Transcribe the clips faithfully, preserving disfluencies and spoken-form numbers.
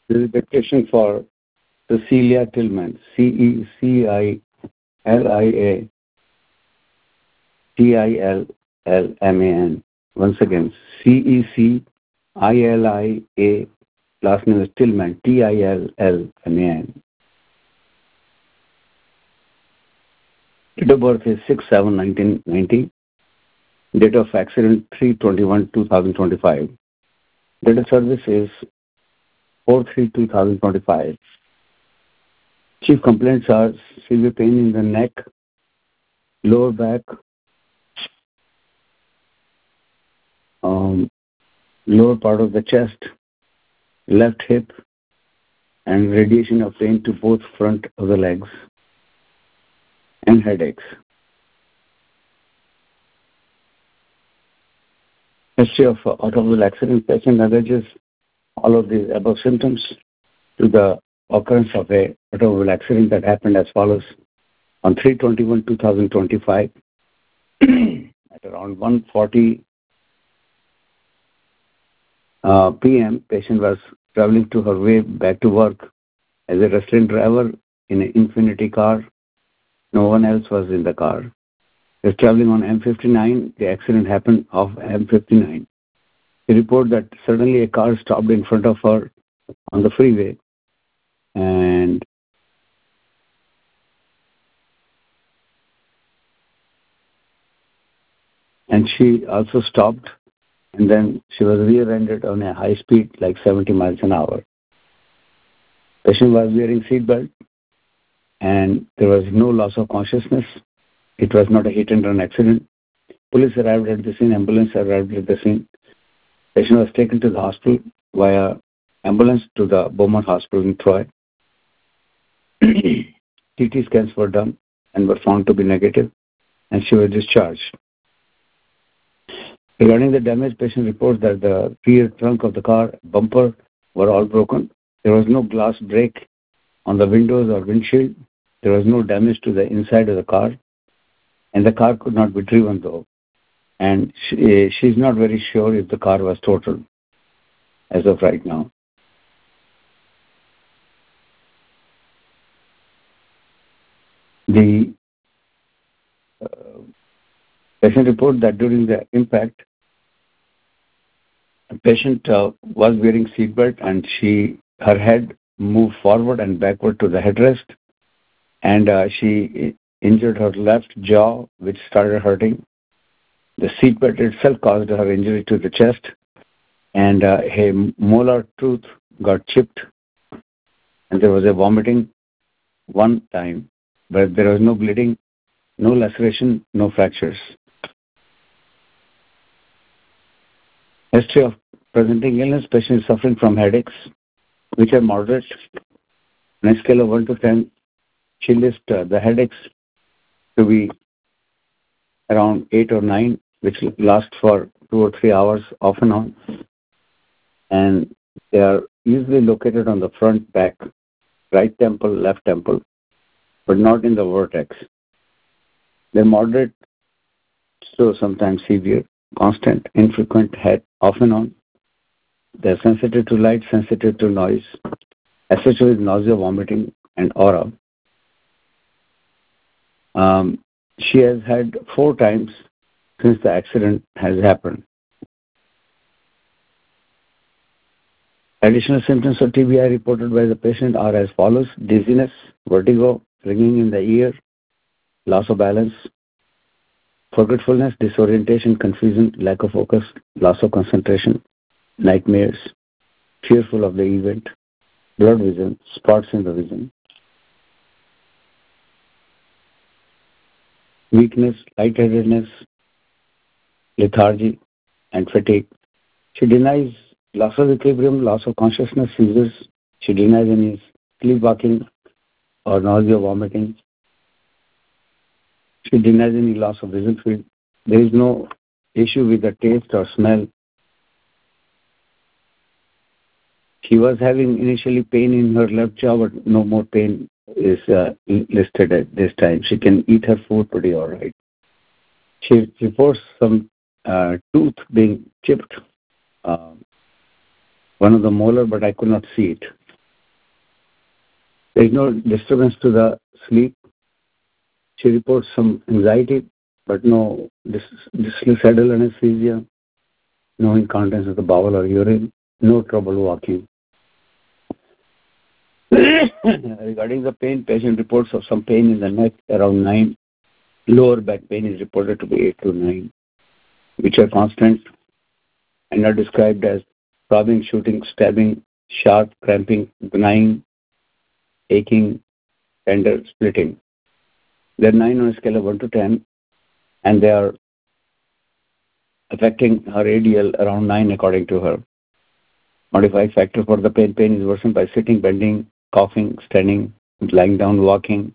This is a petition for Cecilia Tillman, C E C I L I A T I L L M A N. Once again, C E C I L I A, last name is Tillman, T I L L M A N. Date of birth is six seven nineteen ninety. Date of accident three twenty-one two thousand twenty-five. Date of service is four three two thousand twenty-five. Chief complaints are severe pain in the neck, lower back, um, lower part of the chest, left hip, and radiation of pain to both front of the legs, and headaches. History of uh, automobile accident. Patient alleges all of these above symptoms to the occurrence of a automobile accident that happened as follows. On three twenty-one two thousand twenty-five, at around one forty uh, p m, patient was traveling to her way back to work as a restaurant driver in an Infiniti car. No one else was in the car. She was traveling on M fifty-nine. The accident happened off M fifty-nine. She reported that suddenly a car stopped in front of her on the freeway, and and she also stopped, and then she was rear-ended on a high speed, like seventy miles an hour. Patient was wearing seatbelt, and there was no loss of consciousness. It was not a hit-and-run accident. Police arrived at the scene. Ambulance arrived at the scene. Patient was taken to the hospital via ambulance to the Beaumont Hospital in Troy. T T scans were done and were found to be negative, and she was discharged. Regarding the damage, patient reports that the rear trunk of the car, bumper, were all broken. There was no glass break on the windows or windshield. There was no damage to the inside of the car, and the car could not be driven though. And she, she's not very sure if the car was totaled as of right now. The uh, patient reported that during the impact, the patient uh, was wearing seatbelt, and she her head moved forward and backward to the headrest, and uh, she injured her left jaw, which started hurting. The seatbelt itself caused her injury to the chest, and uh, a molar tooth got chipped, and there was a vomiting one time, but there was no bleeding, no laceration, no fractures. History of presenting illness. Patient is suffering from headaches, which are moderate. On a scale of one to ten, she lists uh, the headaches to be around eight or nine, which last for two or three hours off and on. And they are usually located on the front, back, right temple, left temple, but not in the vertex. They're moderate, slow, sometimes severe, constant, infrequent, head off and on. They're sensitive to light, sensitive to noise, associated with nausea, vomiting, and aura. Um, she has had four times since the accident has happened. Additional symptoms of T B I reported by the patient are as follows: dizziness, vertigo, ringing in the ear, loss of balance, forgetfulness, disorientation, confusion, lack of focus, loss of concentration, nightmares, fearful of the event, blurred vision, spots in the vision, weakness, lightheadedness, lethargy, and fatigue. She denies loss of equilibrium, loss of consciousness, seizures. She denies any sleepwalking or nausea, vomiting. She denies any loss of vision field. There is no issue with the taste or smell. She was having initially pain in her left jaw, but no more pain is uh, listed at this time. She can eat her food pretty all right. She reports some uh, tooth being chipped, uh, one of the molar, but I could not see it. There is no disturbance to the sleep. She reports some anxiety, but no dis- suicidal anesthesia, no incontinence of the bowel or urine, no trouble walking. Regarding the pain, patient reports of some pain in the neck around nine. Lower back pain is reported to be eight to nine, which are constant and are described as throbbing, shooting, stabbing, sharp, cramping, gnawing, aching, tender, splitting. They're nine on a scale of one to ten, and they are affecting her A D L around nine according to her. Modified factor for the pain. Pain is worsened by sitting, bending, coughing, standing, lying down, walking.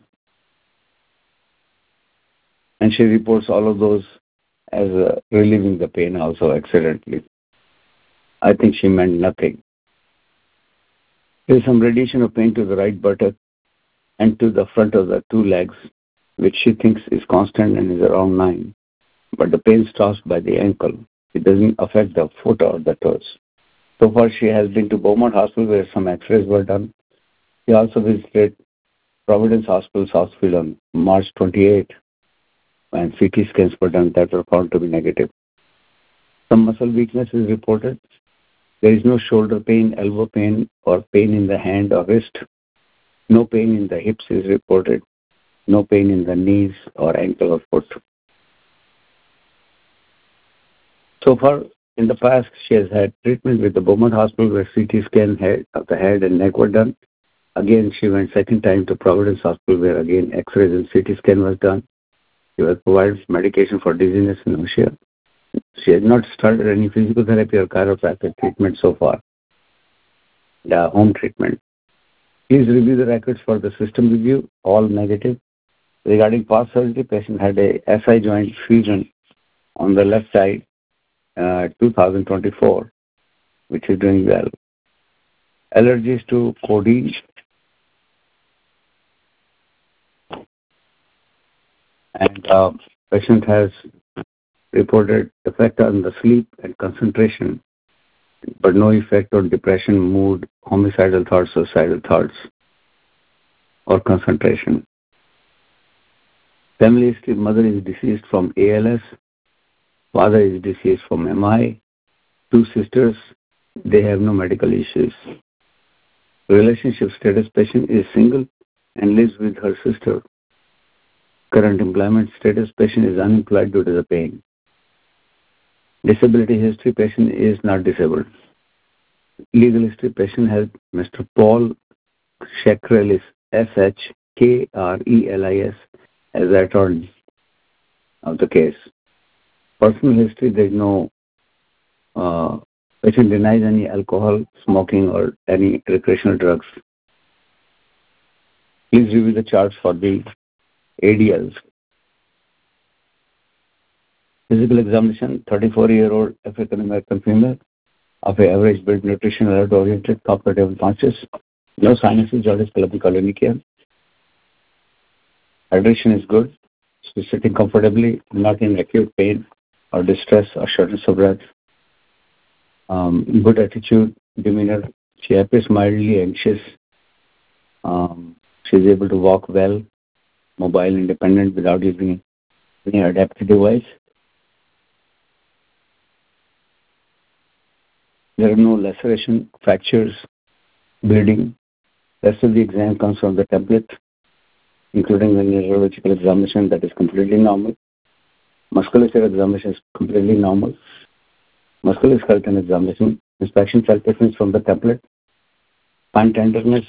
And she reports all of those as uh, relieving the pain also accidentally. I think she meant nothing. There is some radiation of pain to the right buttock and to the front of the two legs, which she thinks is constant and is around nine. But the pain stops by the ankle. It doesn't affect the foot or the toes. So far, she has been to Beaumont Hospital where some x-rays were done. She also visited Providence Hospital, Southfield on March twenty-eighth, and C T scans were done that were found to be negative. Some muscle weakness is reported. There is no shoulder pain, elbow pain, or pain in the hand or wrist. No pain in the hips is reported. No pain in the knees or ankle or foot. So far, in the past, she has had treatment with the Beaumont Hospital where C T scan head, of the head and neck were done. Again, she went second time to Providence Hospital where again X-rays and C T scan was done. She was provided medication for dizziness and nausea. She has not started any physical therapy or chiropractic treatment so far. The home treatment. Please review the records for the system review, all negative. Regarding past surgery, patient had a S I joint fusion on the left side, uh, two thousand twenty-four, which is doing well. Allergies to codeine. And uh, patient has reported effect on the sleep and concentration, but no effect on depression, mood, homicidal thoughts, suicidal thoughts, or concentration. Family history: mother is deceased from A L S, father is deceased from M I, two sisters, they have no medical issues. Relationship status: patient is single and lives with her sister. Current employment status: patient is unemployed due to the pain. Disability history: patient is not disabled. Legal history: patient has Mister Paul Shakrelis, S H K R E L I S, as the attorney of the case. Personal history: there is no, uh, patient denies any alcohol, smoking, or any recreational drugs. Please review the charts for the A D Ls. Physical examination: thirty-four-year-old African American female of a average build, nutrition, alert oriented, cooperative, conscious, no sinuses, jaundice, colonicia. Hydration is good. She's sitting comfortably, not in acute pain or distress or shortness of breath. Um, good attitude, demeanor. She appears mildly anxious. Um, she's able to walk well, mobile, independent without using any adaptive device. There are no laceration, fractures, bleeding. Rest of the exam comes from the template, including the neurological examination that is completely normal. Musculoskeletal examination is completely normal. Musculoskeletal examination, inspection palpations from the template. Fine tenderness,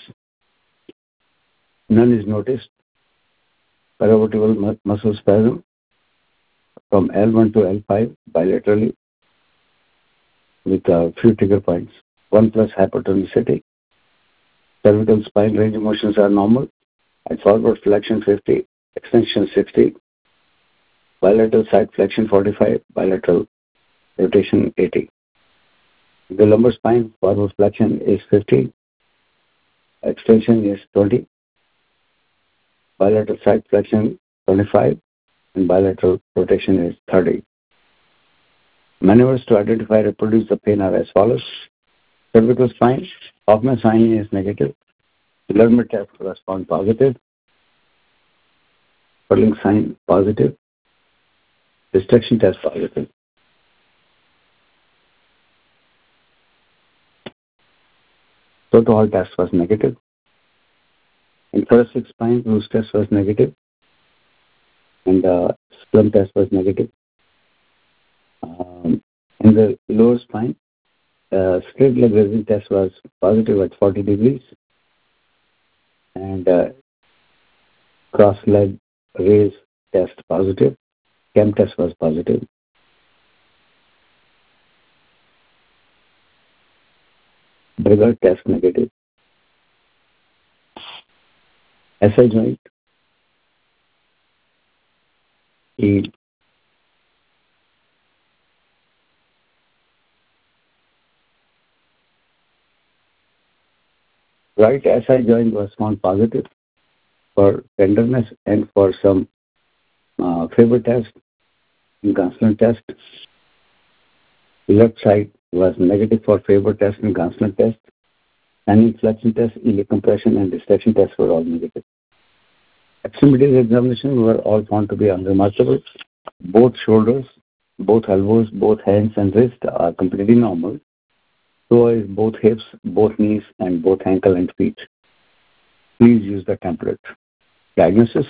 none is noticed. Paravertebral mu- muscle spasm from L one to L five bilaterally with a few trigger points. one plus hypertonicity. Cervical spine range of motions are normal. At forward flexion fifty, extension sixty, bilateral side flexion forty-five, bilateral rotation eighty. The lumbar spine forward flexion is fifty, extension is twenty, bilateral side flexion twenty-five, and bilateral rotation is thirty. Maneuvers to identify and reproduce the pain are as follows. Cervical spine, Hoffman sign is negative. Lerner test was found positive. Stirling sign positive. Destruction test positive. Toto Hall test was negative. In thoracic spine, Bruce test was negative. And uh, Slum test was negative. Um, in the lower spine, uh, straight leg raising test was positive at forty degrees. And uh, cross leg raise test positive. Cam test was positive. Brigard test negative. S I joint, E. Right S I joint was found positive for tenderness and for some uh, Faber test and Gonsalon test. Left side was negative for Faber test and Gonsalon test. And flexion test, iliac compression, and distraction tests were all negative. Extremities examinations were all found to be unremarkable. Both shoulders, both elbows, both hands and wrists are completely normal. So is both hips, both knees, and both ankle and feet. Please use the template. Diagnosis.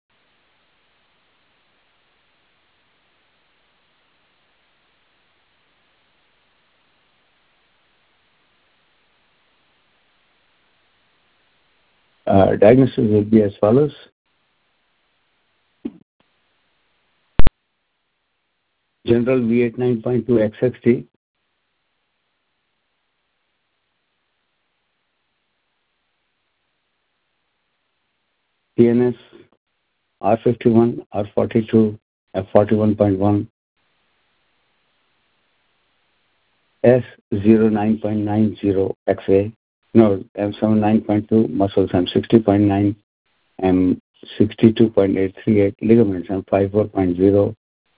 Uh, diagnosis will be as follows. General V eighty-nine point two X X T. T N S R fifty-one, R forty-two, F forty-one point one, S zero nine point nine zero X A, no, M seventy-nine point two, muscles M sixty point nine, M sixty-two point eight three eight, ligaments M fifty-four point zero,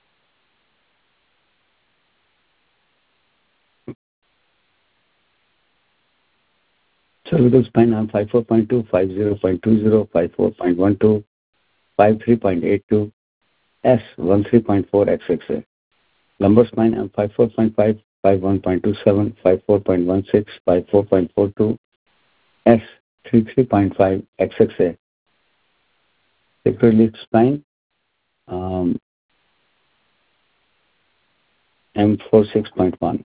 cervical spine M fifty-four point two, fifty point two zero, fifty-four point one two, fifty-three point eight two, S thirteen point four X X A. Lumbar spine M fifty-four point five, fifty-one point two seven, fifty-four point one six, fifty-four point four two, S thirty-three point five X X A. Sacral spine um, M forty-six point one.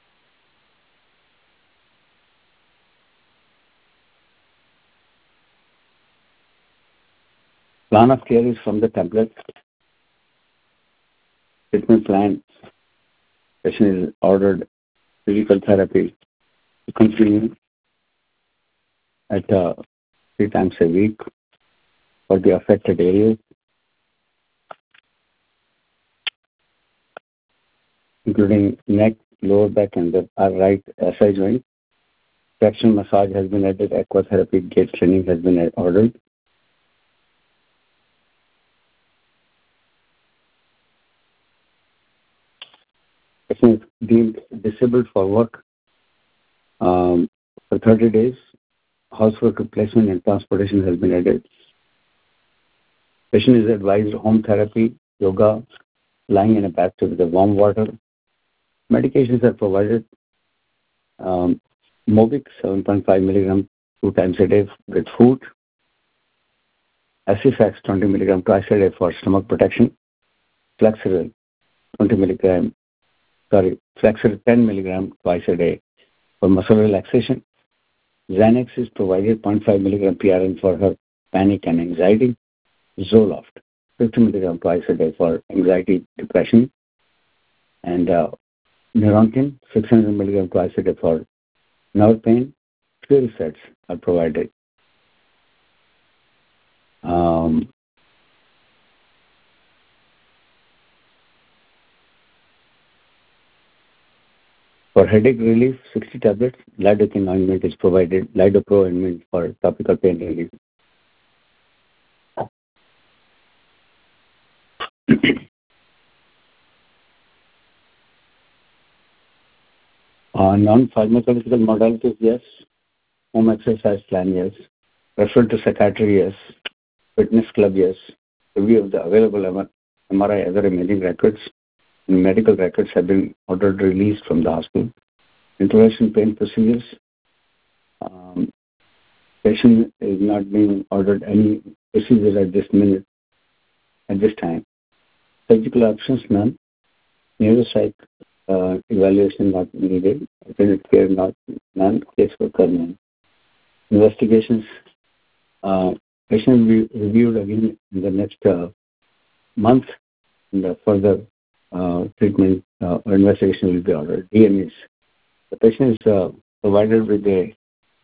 Plan of care is from the template. Treatment plan. Patient is ordered physical therapy to continue at uh, three times a week for the affected areas, including neck, lower back, and the right S I joint. Traction massage has been added. Aquatherapy gait training has been ordered. Patient is deemed disabled for work um, for thirty days. Housework replacement and transportation has been added. Patient is advised home therapy, yoga, lying in a bathtub with the warm water. Medications are provided. Um, Mobic, seven point five milligram, two times a day with food. Acifax, twenty milligram twice a day for stomach protection. Flexeril, twenty milligram, sorry, Flexeril ten milligram twice a day for muscle relaxation. Xanax is provided, zero point five milligram P R N for her panic and anxiety. Zoloft, fifty milligram twice a day for anxiety, depression. And uh, Neurontin, six hundred milligram twice a day for nerve pain. Purifets are provided. Um, for headache relief, sixty tablets. Lidocaine ointment is provided. Lidopro ointment for topical pain relief. uh, non-pharmacological modalities, yes. Home exercise plan, yes. Referred to psychiatry, yes. Fitness club, yes. Review of the available M R I, other imaging records, and medical records have been ordered released from the hospital. Intervention pain procedures. Um, patient is not being ordered any procedure at this minute, at this time. Surgical options, none. Neuropsych uh, evaluation not needed. Attended care, not none. Caseworker, none. Investigations. Uh, patient will be reviewed again in the next uh, month, and uh, further uh, treatment uh, or investigation will be ordered. D N As. The patient is uh, provided with a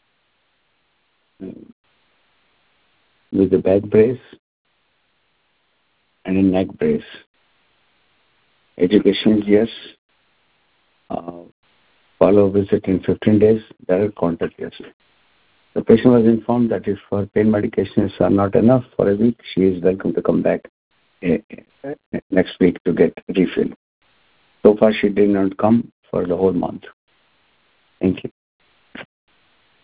with a back brace and a neck brace. Education, yes. Uh, follow visit in fifteen days. Direct contact, yes. The patient was informed that if her pain medications are not enough for a week, she is welcome to come back uh, next week to get refill. So far, she did not come for the whole month. Thank you.